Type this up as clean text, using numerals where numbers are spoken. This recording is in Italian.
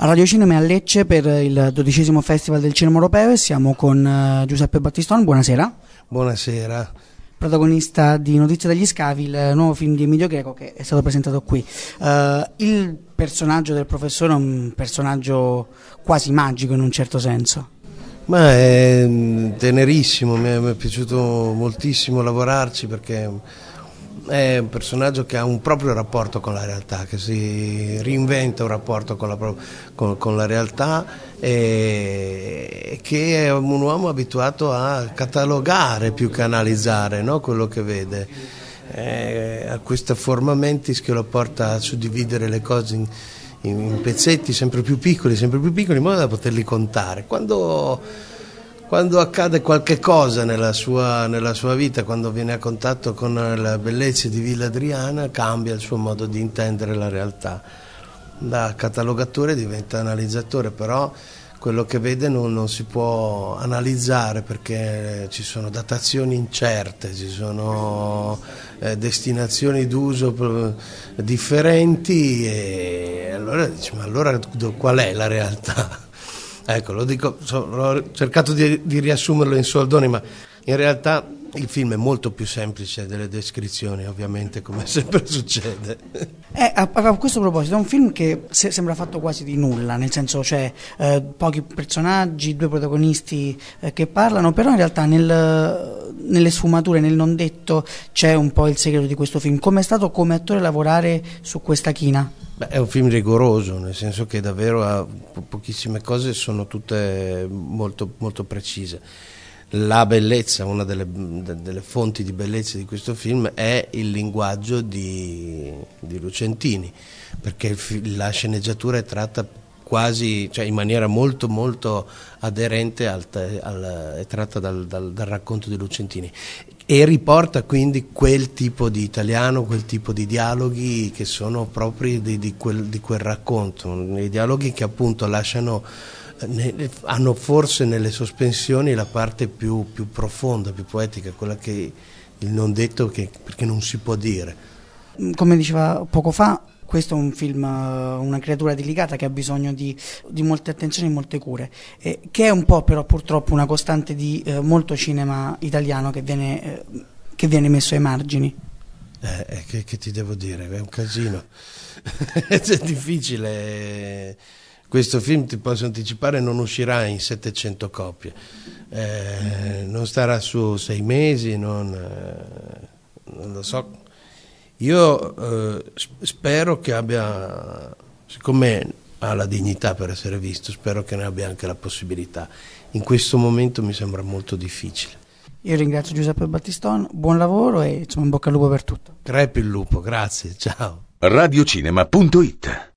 A Radio Cinema a Lecce per il 12° Festival del Cinema Europeo e siamo con Giuseppe Battistone. Buonasera. Buonasera. Protagonista di Notizie dagli scavi, il nuovo film di Emilio Greco che è stato presentato qui. Il personaggio del professore è un personaggio quasi magico in un certo senso. Ma è tenerissimo, mi è piaciuto moltissimo lavorarci perché è un personaggio che ha un proprio rapporto con la realtà, che si reinventa un rapporto con la realtà e che è un uomo abituato a catalogare più che analizzare, no? Quello che vede. Ha questa forma mentis che lo porta a suddividere le cose in pezzetti sempre più piccoli, in modo da poterli contare. Quando accade qualche cosa nella sua vita, quando viene a contatto con la bellezza di Villa Adriana, cambia il suo modo di intendere la realtà. Da catalogatore diventa analizzatore, però quello che vede non si può analizzare perché ci sono datazioni incerte, ci sono destinazioni d'uso differenti e allora dici, ma allora qual è la realtà? Ecco, lo dico, ho cercato di riassumerlo in soldoni, ma in realtà il film è molto più semplice delle descrizioni, ovviamente, come sempre succede. A questo proposito, è un film che sembra fatto quasi di nulla, nel senso c'è pochi personaggi, 2 protagonisti che parlano, però in realtà nelle sfumature, nel non detto, c'è un po' il segreto di questo film. Come è stato come attore lavorare su questa china? Beh, è un film rigoroso, nel senso che davvero pochissime cose sono tutte molto, molto precise. La bellezza, una delle fonti di bellezza di questo film è il linguaggio di Lucentini, perché la sceneggiatura è tratta quasi, cioè in maniera molto molto aderente è tratta dal racconto di Lucentini e riporta quindi quel tipo di italiano, quel tipo di dialoghi che sono propri di quel racconto, i dialoghi che appunto hanno forse nelle sospensioni la parte più profonda, più poetica, quella che il non detto perché non si può dire. Come diceva poco fa, questo è un film, una creatura delicata che ha bisogno di molte attenzioni e molte cure, che è un po' però purtroppo una costante di molto cinema italiano che viene messo ai margini. Che ti devo dire, è un casino, è difficile. Questo film, ti posso anticipare, non uscirà in 700 copie, non starà su 6 mesi, non lo so. Io spero che abbia, siccome ha la dignità per essere visto, spero che ne abbia anche la possibilità. In questo momento mi sembra molto difficile. Io ringrazio Giuseppe Battistone, buon lavoro e insomma in bocca al lupo per tutto. Crepi il lupo, grazie, ciao. Radiocinema.it